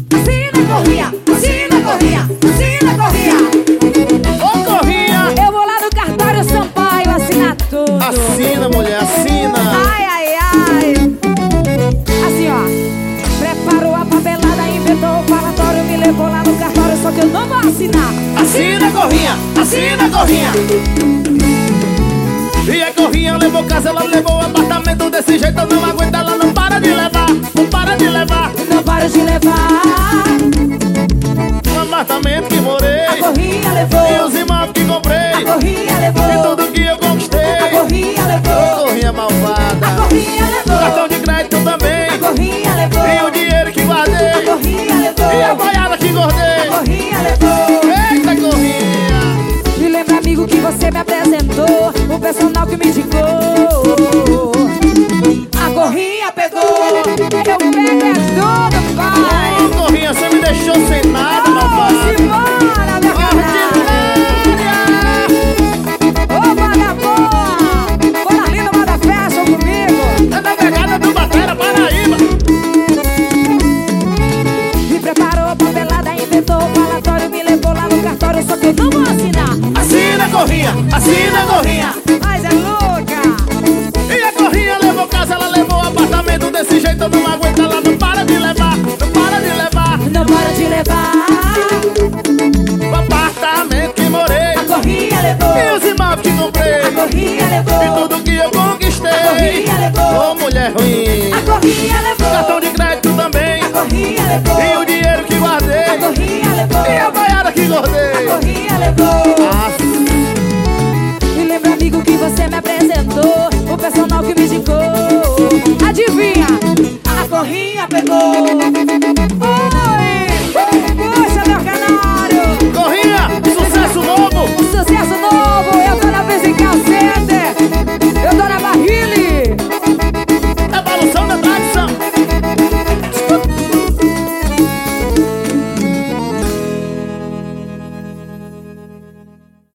Assina, corrinha, assina, corrinha, assina, corrinha. Ô, corrinha! Eu vou lá no cartório Sampaio assinar tudo. Assina, mulher, assina. Ai, ai, ai. Assim, ó. Preparou a papelada, inventou o falatório, me levou lá no cartório, só que eu não vou assinar. Assina, corrinha, assina, corrinha. E a corrinha levou casa, ela levou apartamento. Desse jeito eu não aguento, ela não para de levar. Não para de levar. Não para de levar. O apartamento que morei, A corrinha levou. e os imóveis que comprei, A corrinha levou. e tudo que eu conquistei. A corrinha Ô, levou. corrinha malvada. A corrinha levou. Cartão de crédito também, A corrinha levou. e o dinheiro que A guardei, corrinha levou. e a boiada que A engordei. corrinha levou. Eita, corrinha. Me lembra, amigo, que você me apresentou, o personal que me indicou. A corrinha pegou. Eu pego é tudo, pai. Ô, corrinha, você me deixou sem nada, malvada. Vamos embora, minha caralho. Ô, vagabunda, bora ali no Moda Fashion comigo. É da pegada do Batera, Paraíba. Me preparou a papelada, inventou o falatório, me levou lá no cartório, só que eu não vou assinar. Assina, corrinha, assina, corrinha. Mas é louca. E a corrinha levou casa, ela levou apartamento. Desse jeito eu não aguento, ela não para de levar. Não para de levar. Não para de levar. O apartamento que morei, A corrinha levou. e os imóveis que comprei, A corrinha e levou. tudo que eu conquistei. A corrinha levou. Ô, mulher ruim. A corrinha levou. Cartão de crédito também, A corrinha levou. e o dinheiro que A guardei, corrinha levou. e a boiada que engordei. A corrinha levou. Me lembra, amigo, que você me apresentou, o personal que me indicou. Adivinha? A corrinha pegou.